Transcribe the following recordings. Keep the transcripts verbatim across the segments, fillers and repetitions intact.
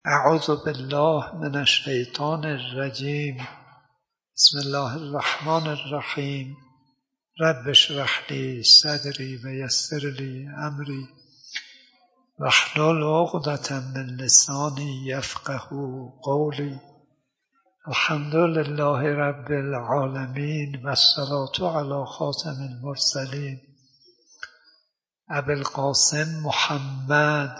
اعوذ بالله من الشیطان الرجیم. بسم الله الرحمن الرحیم. رب اشرح لی صدری و یسر لی امری واحلل عقدة من لسانی یفقهوا قولی. الحمد لله رب العالمین و الصلاة علی خاتم المرسلین ابی القاسم محمد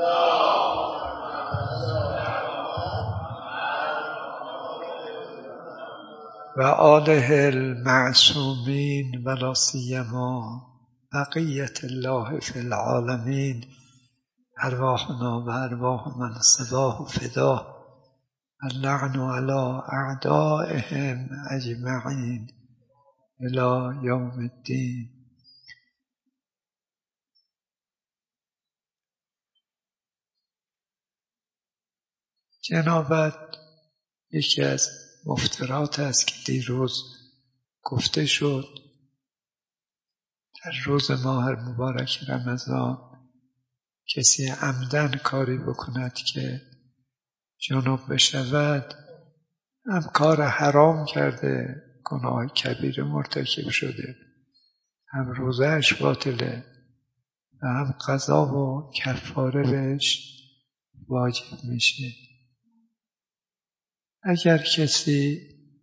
و آله المعصومین و لا سیما بقیة الله فی العالمین. ارواحنا و ارواح من سواه فداه اللعن علی اعدائهم اجمعین الی یوم الدین. جنابت، یکی از مفترات است که دیروز گفته شد در روز ماه مبارک رمضان کسی عمدن کاری بکند که جنوب بشود هم کار حرام کرده، گناه کبیر مرتکب شده، هم روزهش باطله و هم قضا و کفاره بهش واجب میشه. اگر کسی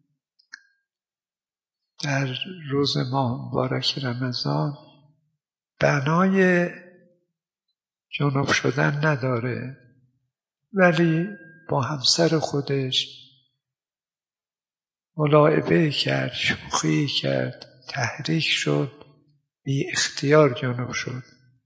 در روز ماه مبارک رمضان بنای جنوب شدن نداره ولی با همسر خودش ملاعبه کرد، شوخی کرد، تحریک شد، بی اختیار جنوب شد،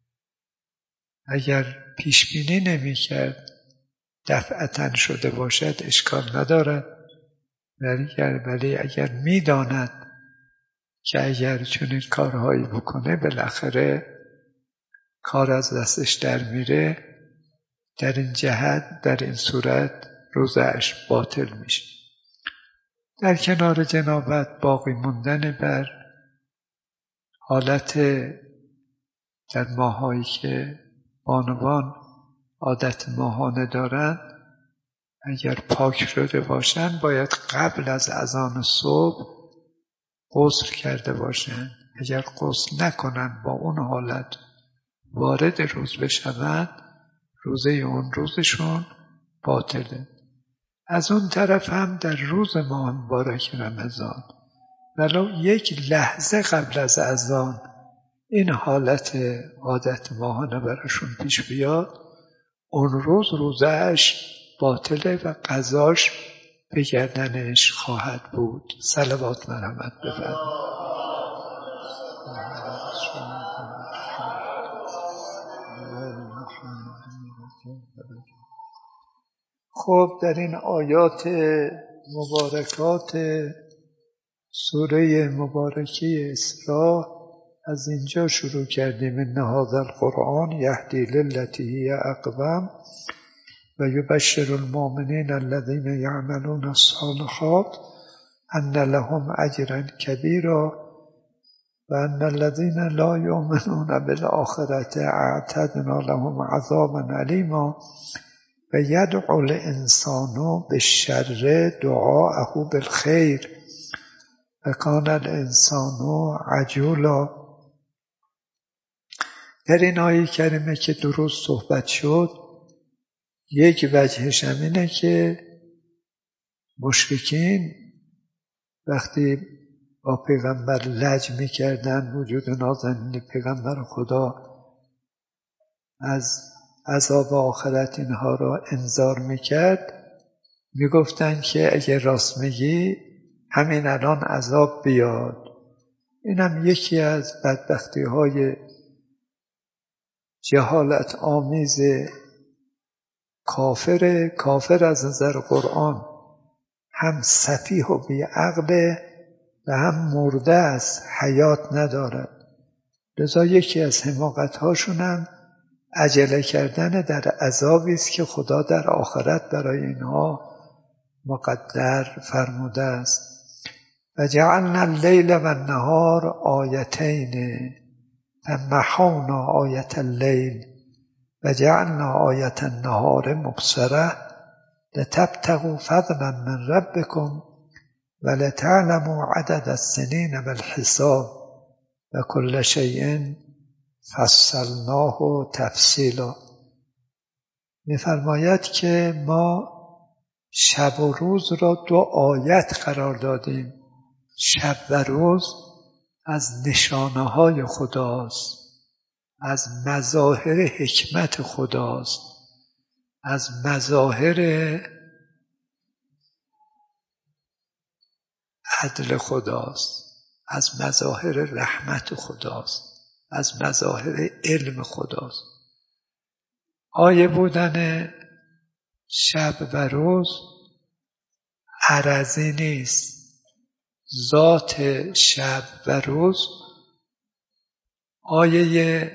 اگر پیش بینی نمی کرد دفعتاً شده باشد اشکال ندارد، ولی اگر می داند که اگر چنین کارهایی بکنه بالاخره کار از دستش در میره، در این جهت در این صورت روزه‌اش باطل میشه. در کنار جنابت باقی موندن بر حالت در ماهایی که بانوان عادت ماهانه دارند اگر پاک شده باشند باید قبل از اذان صبح غسل کرده باشند. اگر غسل نکنند با اون حالت وارد روز بشوند روزه اون روزشون باطله. از اون طرف هم در روز ماه مبارک رمضان ولو یک لحظه قبل از اذان این حالت عادت ماهانه براشون پیش بیاد، اون روز روزهش باطله و قضاش به گردنش خواهد بود. صلوات مرحمت بفرمایید. خب در این آیات مبارکات سوره مبارکه اسراء از اینجا شروع کردیم. ان هذا القرآن یهدی للتی هی اقوم و یبشر المؤمنین الذین یعملون الصالحات ان لهم اجرا کبیرا و ان الذین لا یؤمنون بالآخرة اعتدنا لهم عذابا علیما و یدعو الانسان بالشر دعاءه بالخیر و کان الانسان عجولا. در این آیه کریمه که درست صحبت شد یک وجهش هم اینه که مشرکین وقتی با پیغمبر لج می‌کردن وجود نازنین پیغمبر خدا از عذاب آخرت اینها را انذار می‌کرد، می‌گفتند که اگه راست میگی همین الان عذاب بیاد. اینم یکی از بدبختی‌های جهالت آمیز کافر. کافر از نظر قرآن هم سفیه و بیعقل و هم مرده است، حیات ندارد. لذا یکی از حماقت‌هاشون هم عجله کردن در عذابی است که خدا در آخرت برای اینها مقدر فرموده است. و جعلنا اللیل و النهار آیتین فمحونا آیت اللیل و جعلنا آیت النهار مبصره لتبتغوا فضلا من ربکم ولتعلموا عدد السنین والحساب و کل شیء فصلناه تفصیلا. می‌فرماید که ما شب و روز را دو آیت قرار دادیم. شب و روز از نشانه های خداست، از مظاهر حکمت خداست، از مظاهر عدل خداست، از مظاهر رحمت خداست، از مظاهر علم خداست. آیه بودن شب و روز عرضی نیست. ذات شب و روز آیه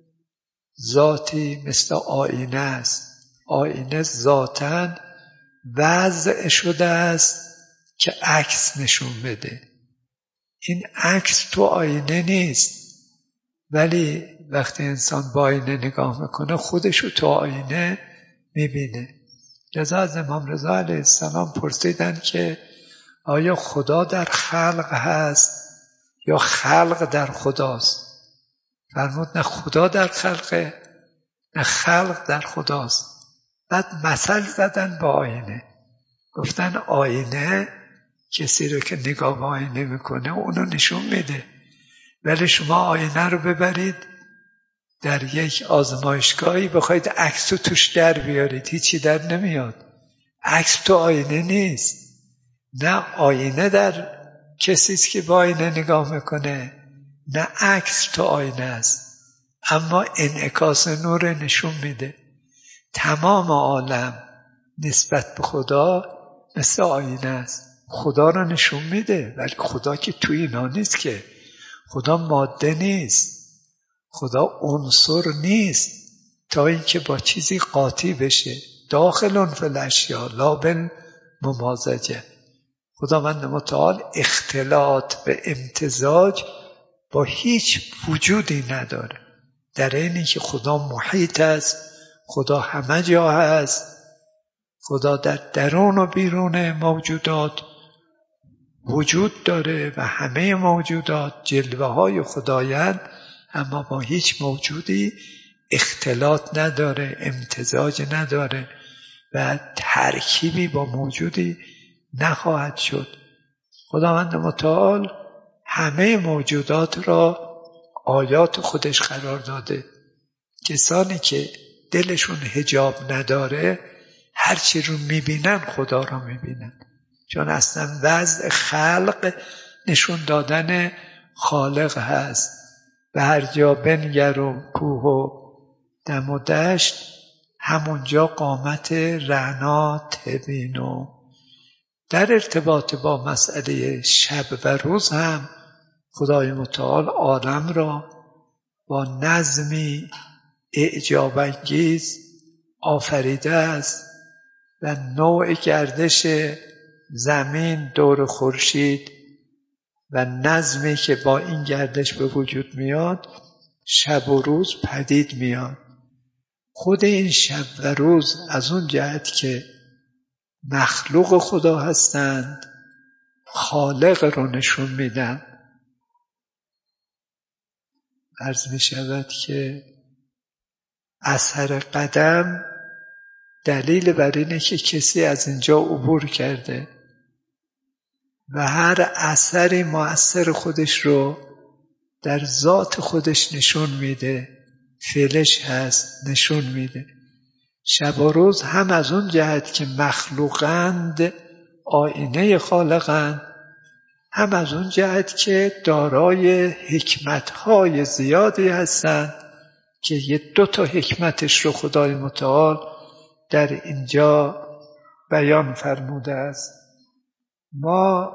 ذاتی مثل آینه است. آینه ذاتاً وضع شده است که عکس نشون بده. این عکس تو آینه نیست، ولی وقتی انسان با آینه نگاه میکنه خودشو تو آینه میبینه. لذا از امام رضا علیه السلام پرسیدن که آیا خدا در خلق هست یا خلق در خداست؟ فرمود نه خدا در خلقه نه خلق در خداست. بعد مثل زدن با آینه، گفتن آینه کسی رو که نگاه به آینه میکنه اونو نشون میده، ولی شما آینه رو ببرید در یک آزمایشگاهی بخواید عکس رو توش در بیارید، هیچی در نمیاد. عکس تو آینه نیست. نه آینه در کسیست که با آینه نگاه میکنه، نه عکس تو آینه است، اما انعکاس نور نشون میده. تمام عالم نسبت به خدا مثل آینه است. خدا رو نشون میده، ولی خدا که توی اینا نیست، که خدا ماده نیست، خدا عنصر نیست تا اینکه با چیزی قاطی بشه. داخل فی الاشیاء لا بالممازجه. خداوند متعال اختلاط به امتزاج با هیچ وجودی نداره. در اینی که خدا محیط است، خدا همه جا هست، خدا در درون و بیرون موجودات وجود داره و همه موجودات جلوه های خدایند، اما با هیچ موجودی اختلاط نداره، امتزاج نداره و ترکیبی با موجودی نخواهد شد. خداوند متعال همه موجودات را آیات خودش قرار داده. کسانی که دلشون حجاب نداره هرچی رو میبینن خدا رو میبینن، چون اصلا وضع خلق نشون دادن خالق هست. به هر جا بنگر و کوه و دم و دشت، همونجا قامت رعنا تبینو. در ارتباط با مسئله شب و روز هم خدای متعال عالم را با نظمی اعجاب انگیز آفریده است و نوع گردش زمین دور خورشید و نظمی که با این گردش به وجود میاد شب و روز پدید میاد. خود این شب و روز از اون جهت که مخلوق خدا هستند خالق رو نشون میدن. عرض می شود که اثر قدم دلیل بر اینه که کسی از اینجا عبور کرده و هر اثری مؤثر خودش رو در ذات خودش نشون میده، فعلش هست نشون میده. شب و روز هم از اون جهت که مخلوقند آینه خالقند، هم از اون جهت که دارای حکمتهای زیادی هستند که یه دو تا حکمتش رو خدای متعال در اینجا بیان فرموده است. ما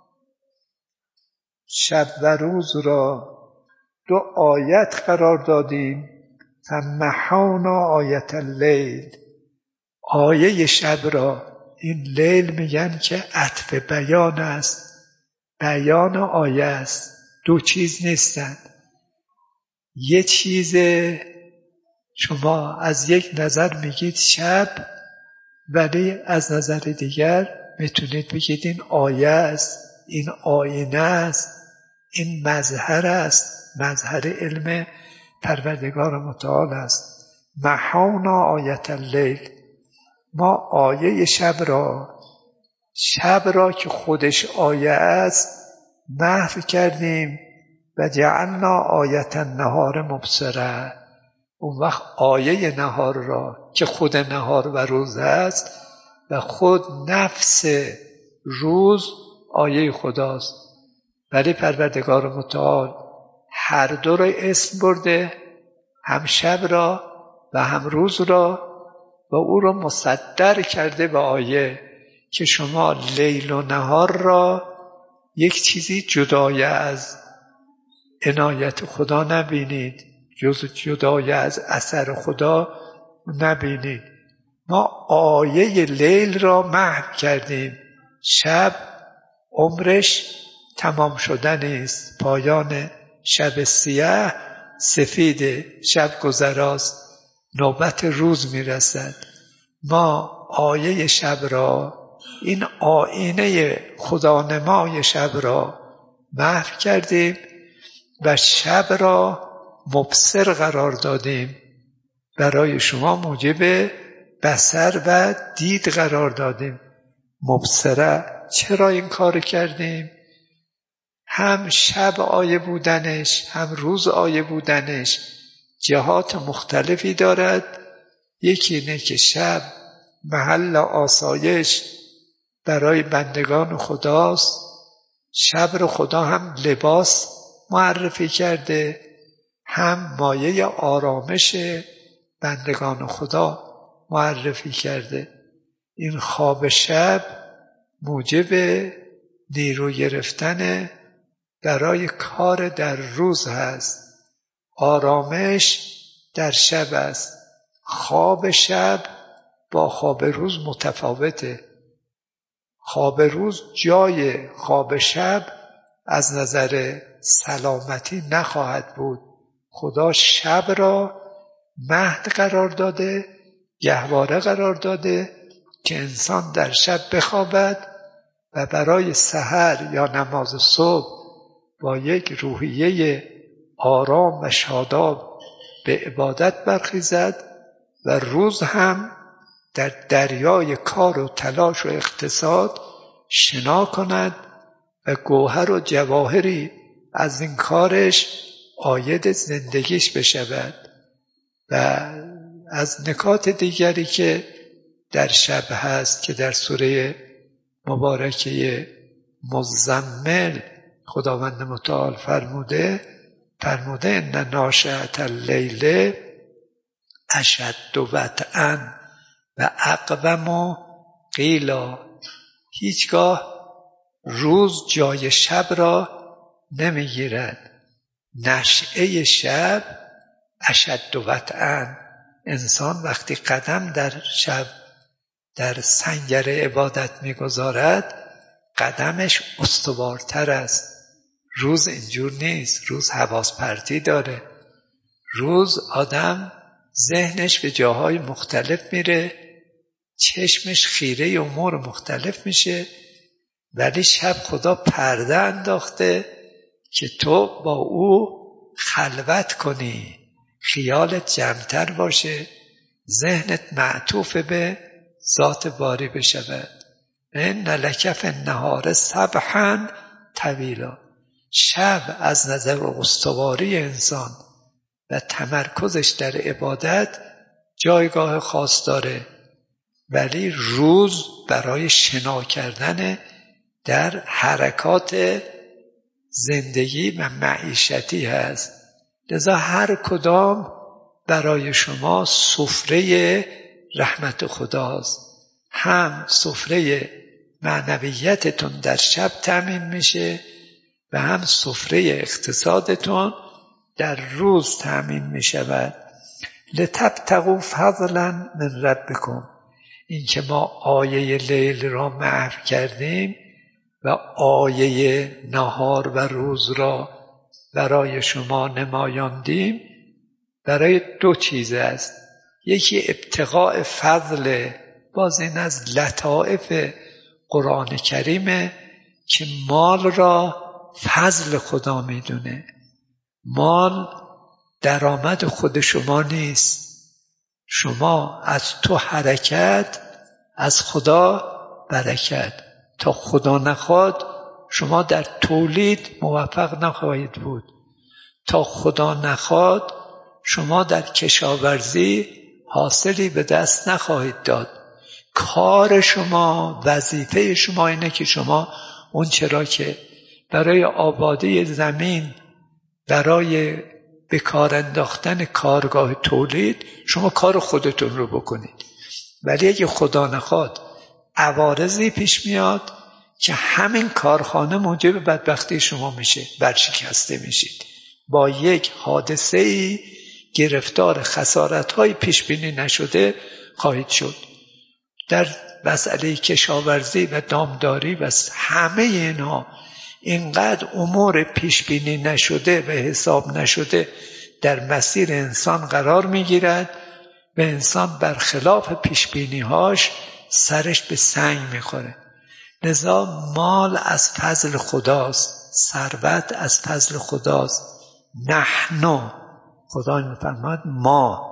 شب و روز را دو آیت قرار دادیم. فمحونا آیت اللیل، آیه شب را. این لیل میگن که عطف بیان است، بیان آیه است، دو چیز نیستند. یه چیز شما از یک نظر میگید شب، ولی از نظر دیگر میتونید بگید این آیه است، این آینه است، این مظهر است، مظهر علم پروردگار متعال است. محونا آیت اللیل، ما آیه شب را شب را که خودش آیه است محو کردیم و جعلنا آیت النهار مبصره. اون وقت آیه نهار را که خود نهار و روز است و خود نفس روز آیه خداست، ولی پروردگار متعال هر دو را اسم برده، هم شب را و هم روز را، و او را مصدر کرده به آیه که شما لیل و نهار را یک چیزی جدای از عنایت خدا نبینید، جز جدای از اثر خدا نبینید. ما آیه لیل را محو کردیم. شب عمرش تمام شدن است، پایان شب سیاه سفید شب گذراست، نوبت روز میرسد. ما آیه شب را، این آینه خدانمای شب را محو کردیم و شب را مبصر قرار دادیم، برای شما موجب بصر و دید قرار دادیم. مبصره. چرا این کار کردیم؟ هم شب آیه بودنش هم روز آیه بودنش جهات مختلفی دارد. یکی اینه که شب محل آسایش برای بندگان خداست. شب رو خدا هم لباس معرفی کرده، هم مایه آرامش بندگان خدا معرفی کرده. این خواب شب موجب نیرو گرفتن برای کار در روز هست. آرامش در شب است. خواب شب با خواب روز متفاوته. خواب روز جای خواب شب از نظر سلامتی نخواهد بود. خدا شب را مهد قرار داده، گهواره قرار داده که انسان در شب بخوابد و برای سحر یا نماز صبح با یک روحیه آرام و شاداب به عبادت برخیزد و روز هم در دریای کار و تلاش و اقتصاد شنا کند و گوهر و جواهری از این کارش عاید زندگیش بشود. و از نکات دیگری که در شب هست که در سوره مبارکه مزمل خداوند متعال فرموده فرموده ان ناشئة اللیل اشد وطئا و اقوم قیلا. هیچگاه روز جای شب را نمیگیرد. نشأه شب اشد وطئا. انسان وقتی قدم در شب در سنگر عبادت میگذارد قدمش استوارتر است. روز اینجور نیست. روز حواس پرتی داره. روز آدم ذهنش به جاهای مختلف میره، چشمش خیره امور مختلف میشه، ولی شب خدا پرده انداخته که تو با او خلوت کنی، خیالت جمعتر باشه، ذهنت معطوف به ذات باری بشود. ان لک فی النهار سبحا طویلا. شب از نظر استواری انسان و تمرکزش در عبادت جایگاه خاص داره، ولی روز برای شنا کردن در حرکات زندگی و معیشتی هست. لذا هر کدام برای شما سفره رحمت خداست. هم سفره معنویتتون در شب تامین میشه و هم سفره اقتصادتون در روز تامین میشود. لتبتغوا فضلا من ربکم. این که ما آیه لیل را محو کردیم و آیه نهار و روز را برای شما نمایاندیم برای دو چیز است. یکی ابتغاء فضل باز این از لطائف قرآن کریمه که مال را فضل خدا میدونه. مال درآمد خود شما نیست. شما از تو حرکت، از خدا برکت. تا خدا نخواد شما در تولید موفق نخواهید بود. تا خدا نخواد شما در کشاورزی حاصلی به دست نخواهید داد. کار شما، وظیفه شما اینه که شما اون چرا که برای آبادی زمین، برای به کار انداختن کارگاه تولید شما کار خودتون رو بکنید. ولی اگه خدا نخواد عوارضی پیش میاد که همین کارخانه موجب بدبختی شما میشه، برشکسته میشید. با یک حادثه‌ای گرفتار خسارت‌های پیش بینی نشده خواهید شد. در مسئله کشاورزی و دامداری و همه اینها اینقدر امور پیش بینی نشده و حساب نشده در مسیر انسان قرار میگیرد و انسان برخلاف پیش بینی‌هاش سرش به سنگ میخوره. لذا مال از فضل خداست، ثروت از فضل خداست. نحن، خدا میفرماد ما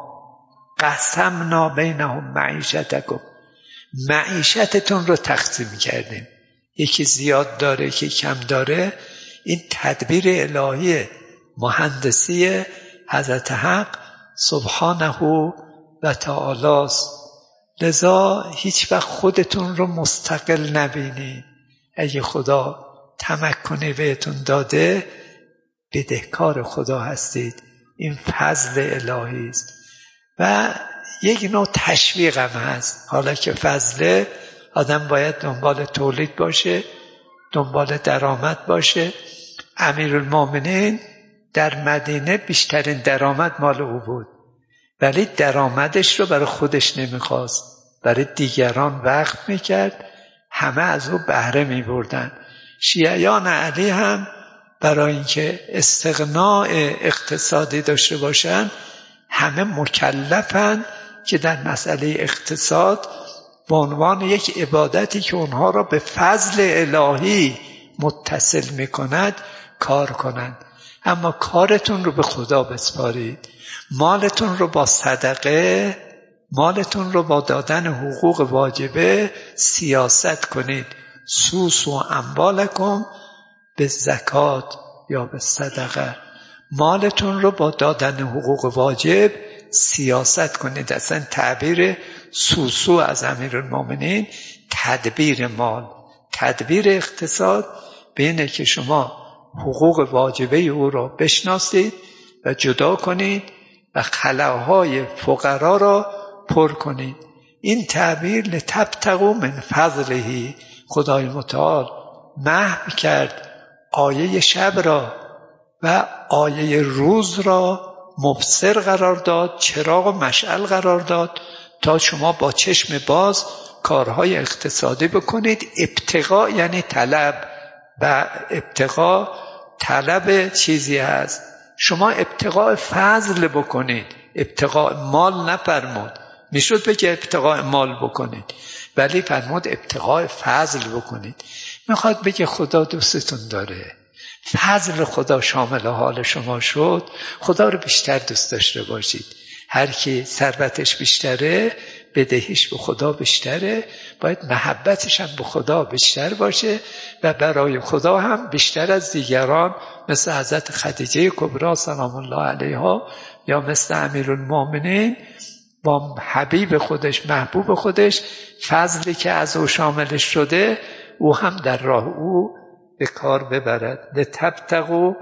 قسمنا بینهم معیشتکم، معیشتتون رو تقسیم کردیم. یکی زیاد داره یکی کم داره. این تدبیر الهی مهندسی حضرت حق سبحانه و تعالی است. لذا هیچ وقت خودتون رو مستقل نبینید. اگه خدا تمکن بهتون داده بدهکار خدا هستید. این فضل الهی است. و یک نوع تشویق هم هست. حالا که فضله، آدم باید دنبال تولید باشه، دنبال درآمد باشه. امیرالمومنین در مدینه بیشترین درآمد مال او بود، ولی درآمدش رو برای خودش نمیخواست، برای دیگران وقف میکرد. همه از او بهره میبردن. شیعیان علی هم برای اینکه استغناء اقتصادی داشته باشن همه مکلفن که در مسئله اقتصاد به عنوان یک عبادتی که اونها را به فضل الهی متصل میکند کار کنند. اما کارتون رو به خدا بسپارید. مالتون رو با صدقه، مالتون رو با دادن حقوق واجبه سیاست کنید. سوس و اموالکم به زکات یا به صدقه. مالتون رو با دادن حقوق واجب سیاست کنید. اصلا تعبیر سوسو از امیرالمومنین تدبیر مال، تدبیر اقتصاد بینه که شما حقوق واجبه او را بشناسید و جدا کنید و خلاهای فقرا را پر کنید. این تعبیر لتبتغوا من فضله، خدای متعال محو کرد آیه شب را و آیه روز را مبصر قرار داد، چراغ و مشعل قرار داد تا شما با چشم باز کارهای اقتصادی بکنید. ابتغاء یعنی طلب و ابتغاء طلب چیزی هست. شما ابتغاء فضل بکنید، ابتغاء مال نفرمود. میشد بگه ابتغاء مال بکنید، ولی فرمود ابتغاء فضل بکنید. میخواد بگه خدا دوستتون داره. فضل خدا شامل حال شما شد. خدا رو بیشتر دوست داشته باشید. هر کی ثروتش بیشتره بدهیش به خدا بیشتره، باید محبتش هم به خدا بیشتر باشه و برای خدا هم بیشتر از دیگران، مثل حضرت خدیجه کبری سلام الله علیها یا مثل امیرالمومنین با حبیب خودش، محبوب خودش، فضلی که از او شاملش شده او هم در راه او به کار ببرد. لتبتغوا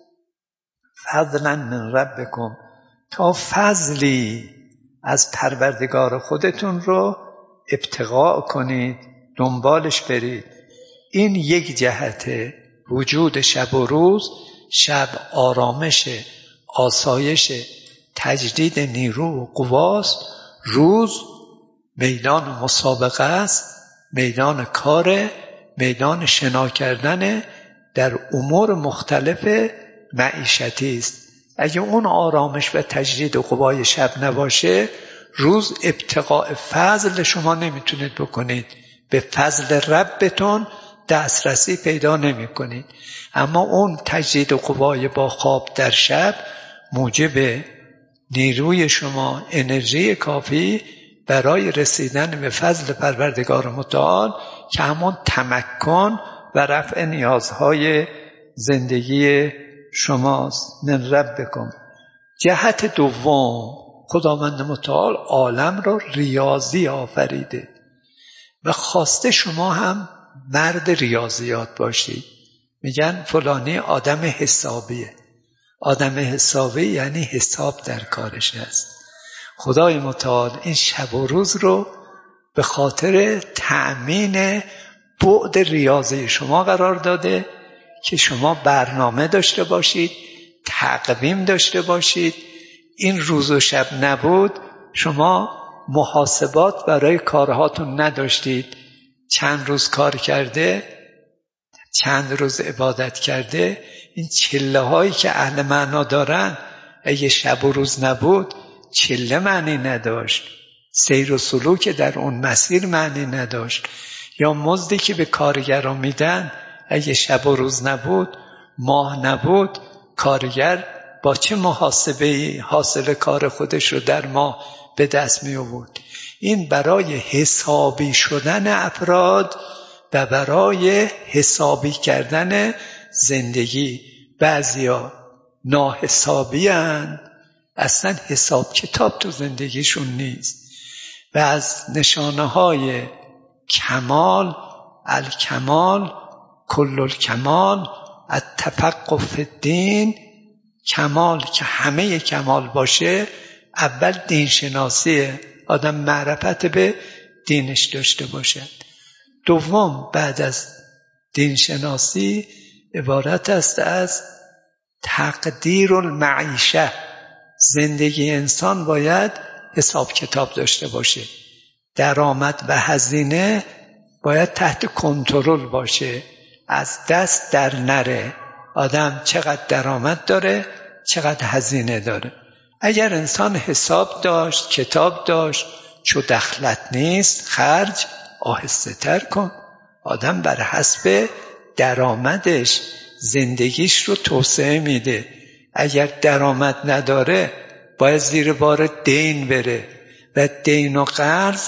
فضلا من ربکم، تا فضلی از پروردگار خودتون رو ابتغاء کنید، دنبالش برید. این یک جهت وجود شب و روز. شب آرامش، آسایش، تجدید نیرو و قواست. روز میدان مسابقه است، میدان کار، میدان شنا کردن در امور مختلف معیشتی است. اگه اون آرامش و تجدید قوای شب نباشه، روز ابتغاء فضل شما نمیتونید بکنید، به فضل ربتون دسترسی پیدا نمی کنید. اما اون تجدید قوای با خواب در شب موجب نیروی شما، انرژی کافی برای رسیدن به فضل پروردگار متعال که همون تمکن و رفع نیازهای زندگی شماست. من ربکم. جهت دوم، خداوند متعال عالم را ریاضی آفریده و خواسته شما هم مرد ریاضیات باشید. میگن فلانی آدم حسابیه. آدم حسابی یعنی حساب در کارش هست. خدای متعال این شب و روز رو به خاطر تأمین بعد ریاضی شما قرار داده که شما برنامه داشته باشید، تقویم داشته باشید. این روز و شب نبود شما محاسبات برای کارهاتون نداشتید. چند روز کار کرده، چند روز عبادت کرده. این چله هایی که اهل معنا دارن اگه شب و روز نبود چله معنی نداشت، سیر و سلوک در اون مسیر معنی نداشت. یا مزدی که به کارگران میدن اگه شب و روز نبود، ماه نبود، کارگر با چه محاسبه‌ای حاصل کار خودش رو در ماه به دست می آورد. این برای حسابی شدن افراد و برای حسابی کردن زندگی. بعضیا ناحسابی هستند، اصلا حساب کتاب تو زندگیشون نیست. و از نشانه های کمال، الکمال کل الکمال التفقه فی الدین، کمال که همه کمال باشه، اول دین شناسیه، آدم معرفت به دینش داشته باشد. دوم بعد از دین شناسی عبارت است از تقدیر المعیشه. زندگی انسان باید حساب کتاب داشته باشه. درآمد و هزینه باید تحت کنترل باشه، از دست در نره. آدم چقدر درآمد داره، چقدر هزینه داره. اگر انسان حساب داشت، کتاب داشت، چو دخلت نیست خرج آهسته تر کن. آدم بر حسب درآمدش زندگیش رو توسعه میده. اگر درآمد نداره باید زیر بار دین بره و دین و قرض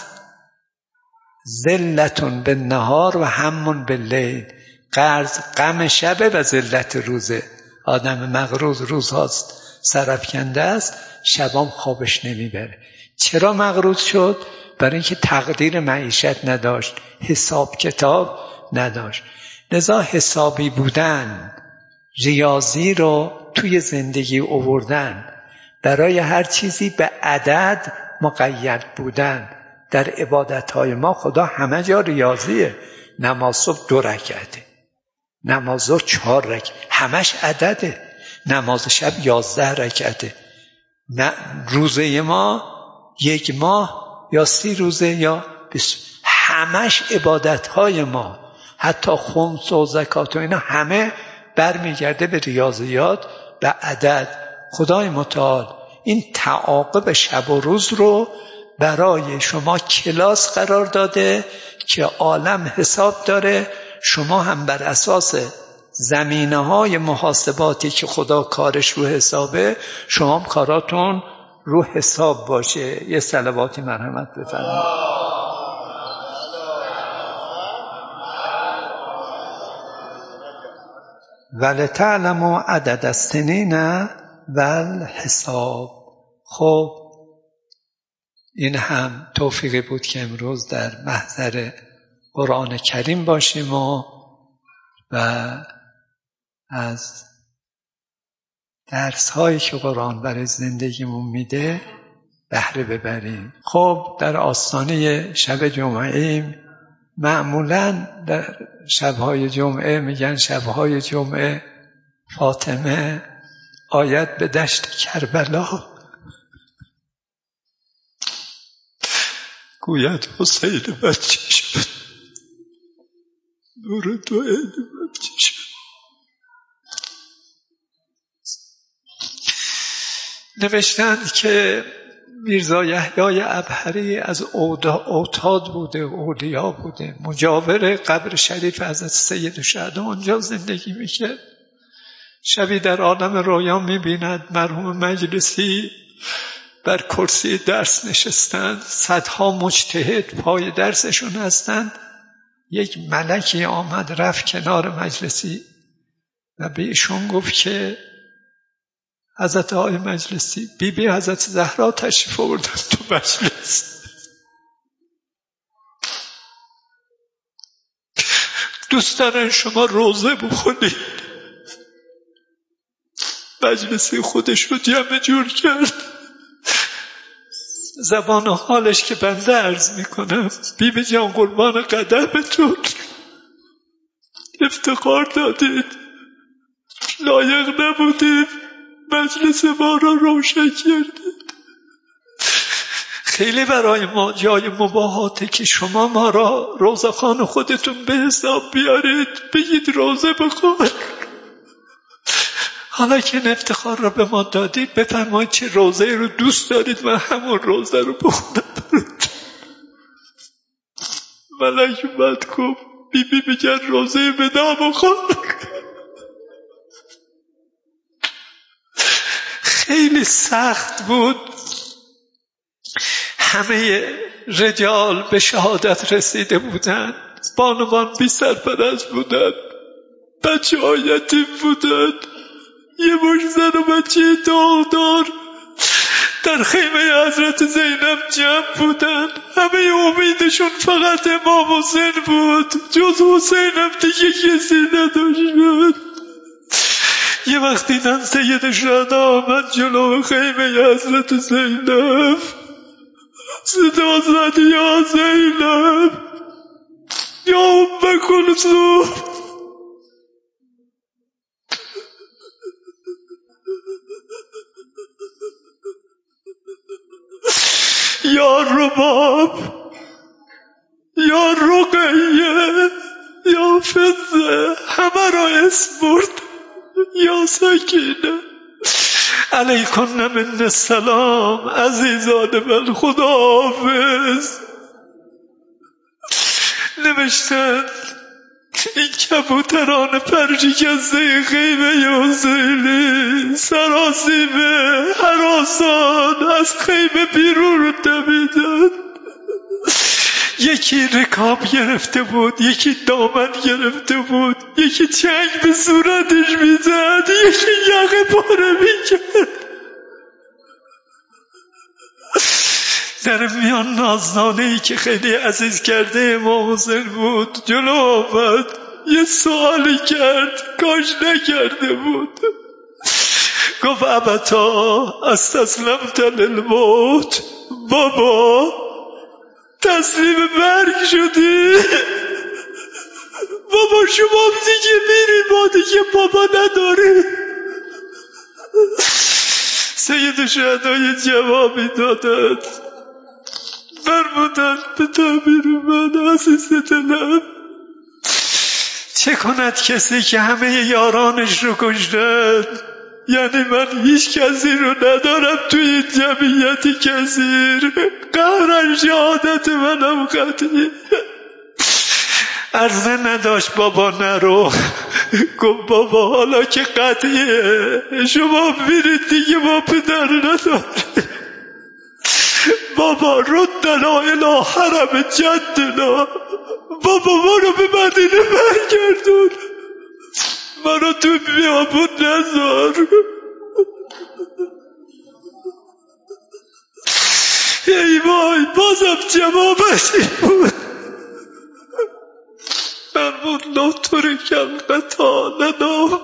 ذلتون به نهار و همون به لیل. قرض غم شبه و ذلت روزه. آدم مغروض روزهاست سرافکنده است، شبام خوابش نمیبره. چرا مغروض شد؟ برای اینکه تقدیر معیشت نداشت، حساب کتاب نداشت. لذا حسابی بودن، ریاضی رو توی زندگی آوردن، برای هر چیزی به عدد مقید بودن. در عبادتهای ما خدا همه جا ریاضیه. نماز صبح دو رکعته، نماز ظهر چهار رکعت، همش عدده. نماز شب یازده رکعته. نه روزه ما یک ماه یا سی روزه یا بیست، همش عبادتهای ما، حتی خمس و زکات و اینا همه برمیگرده به ریاضیات، به عدد. خدای متعال این تعاقب شب و روز رو برای شما کلاس قرار داده که عالم حساب داره. شما هم بر اساس زمینه های محاسباتی که خدا کارش رو حسابه، شما هم کاراتون رو حساب باشه. یه صلواتی مرحمت بفرمایید. ولتعلموا عدد السنین والحساب. خب این هم توفیقی بود که امروز در محضر قرآن کریم باشیم و و از درس هایی که قرآن برای زندگیمون میده بهره ببریم. خب در آستانه شب جمعه معمولاً در شبهای جمعه میگن شبهای جمعه فاطمه آید به دشت کربلا، گوید حسین بچه شد، نور دو عین بچه شد. نوشتند که میرزا یحیای ابهری از اوتاد بوده، اولیا بوده، مجاور قبر شریف حضرت سید الشهدا اونجا زندگی میکرد. شبی در عالم رویا میبیند مرحوم مجلسی بر کرسی درس نشستند، صدها مجتهد پای درسشون هستند. یک ملکی آمد رفت کنار مجلسی و به ایشون گفت که حضرت آقای مجلسی بی بی حضرت زهرا تشریف آوردن تو مجلس، دوست دارن شما روزه بخونید. مجلسی خودش رو جمع جور کرد، زبان حالش که بنده عرض میکنم، بی بی جان قربان قدمتون، افتخار دادید، لایق نبودید، مجلس ما را روشن کردید. خیلی برای ما جای مباهاته که شما ما را روزخوان خودتون به حساب بیارید، بگید روزه بخون. حالا که این افتخار را به ما دادید بفرمایید چه روزه رو دوست دارید و همون روزه رو بخونم. ملک اومد گفت بی بی میگن روزه ودا بخون. خیلی سخت بود. همه رجال به شهادت رسیده بودند، بانوان بی سرپرست بودند، بچه ها یتیم بودند، یه مش زن و بچه داغدار در خیمه حضرت زینب جمع بودند. همه امیدشون فقط امام حسین بود، جز حسینم دیگه کسی نداشت. یه وقت دیدن سید شهدا آمد جلو خیمه حضرت زینب، صدا زد یا زینب یا ام کلثوم. یا رباب، یا رقیه، یا فضه، همه را اسم برد. یا سکینه علیکن من السلام عزیزان من، خدا حافظ. نوشتن این کبوتران پرشکسته خیمه حسینی سراسیمه هراسان از خیمه بیرون دویدن. یکی رکاب گرفته بود، یکی دامن گرفته بود، یکی چنگ به صورتش میزد، یکی یقه پاره میکرد. در میان نازنانه‌ای که خیلی عزیز کرده امام حسین بود جلو آمد، یه سوالی کرد، کاش نکرده بود. گفت ابتا استسلمت للموت، بابا تسلیم مرگ شدی؟ بابا شما دیگه میری، ما دیگه بابا نداری. سید شهدا یه جوابی دادند، فرمودند به تعبیر من عزیز دلم، چه کند کسی که همه یارانش رو کشتند؟ یعنی من هیچ کسی رو ندارم توی این جمعیتی کثیر، قهرن شهادت منم قطعی. عرضه نداشت بابا نرو. گفت بابا حالا که قطعیه شما میرید دیگه، ما پدر نداریم. بابا ردنا الی حرم جدنا، بابا ما رو به مدینه برگردون، ما رو تو بیابون نذار. ای وای بازم جوابش بود. فرمود لا ترک القتالنا،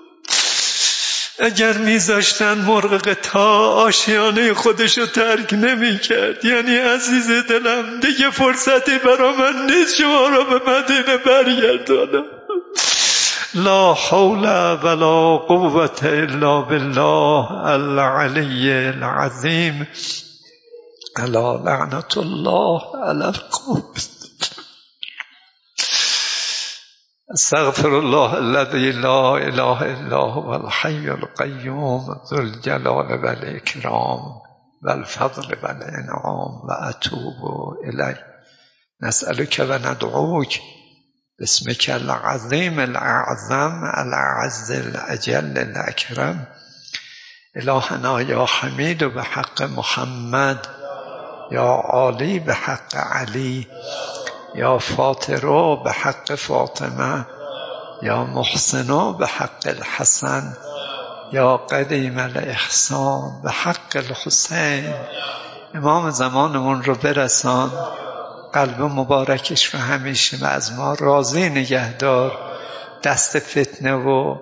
اگر میذاشتن مرغ قطاع آشیانه خودشو ترک نمی کرد. یعنی عزیز دلم دیگه فرصتی برا من نیست شما را به مدینه برگردانم. لا حول ولا قوة الا بالله العلی العظیم، الا لعنت الله علی القوم. استغفر الله الذي لا اله الا هو الحي القيوم ذو الجلال والاكرام و الفضل و الانعام و اتوب الیک. نسألک و ندعوک باسمک العظیم الاعظم الاعز الاجل الاکرم. الهنا یا حمید به حق محمد، یا عالی به حق علی، یا فاطر به حق فاطمه، یا محسن به حق الحسن، یا قدیم الاحسان به حق الحسین. امام زمانمون رو برسان، قلب مبارکش رو همیشه و از ما راضی نگهدار. دست فتنه و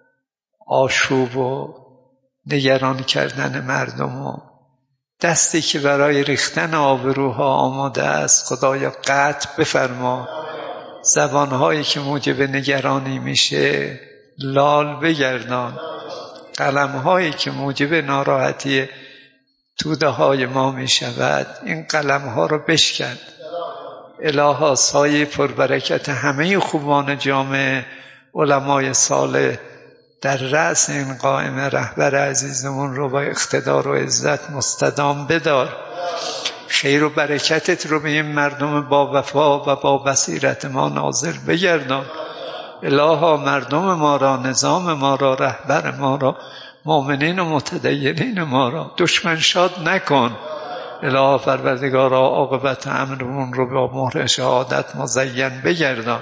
آشوب و نگران کردن مردم و دستی که برای ریختن آبروها آماده است خدایا قطع بفرما. زبانهایی که موجب نگرانی میشه لال بگردان. قلمهایی که موجب ناراحتی توده های ما میشود این قلمها رو بشکن. الها سایه پربرکت همه خوبان جامعه، علمای صالح در رأس این قائمه رهبر عزیزمون رو با اقتدار و عزت مستدام بدار. خیر و برکتت رو به این مردم با وفا و با بصیرت ما نازل بگردان. الها مردم ما را، نظام ما را، رهبر ما را، مؤمنین و متدینین ما را دشمن شاد نکن. الها پروردگارا عاقبت امرمون رو با مهر شهادت مزین بگردان.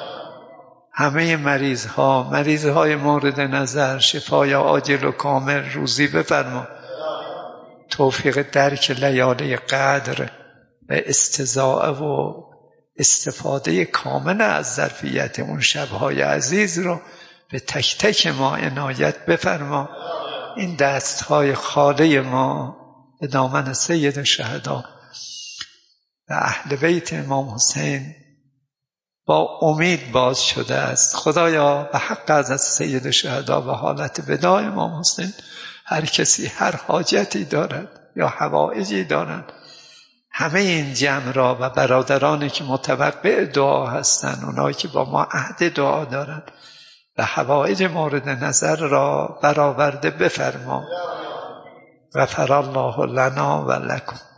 همه مریض ها، مریض های مورد نظر، شفای عاجل و کامل روزی بفرما. توفیق درک لیالی قدر و استضاعه و استفاده کامل از ظرفیت اون شبهای عزیز رو به تک تک ما عنایت بفرما. این دستهای خالی ما به دامن سید الشهدا و اهل بیت امام حسین با امید باز شده است. خدایا به حق حضرت سید الشهدا و حالت وداع امام حسین هر کسی هر حاجتی دارد یا حوائجی دارد، همه این جمع را و برادرانی که متوقع دعا هستند، اونایی که با ما عهد دعا دارند و حوائج مورد نظر را برآورده بفرما. غفر الله لنا و لکم.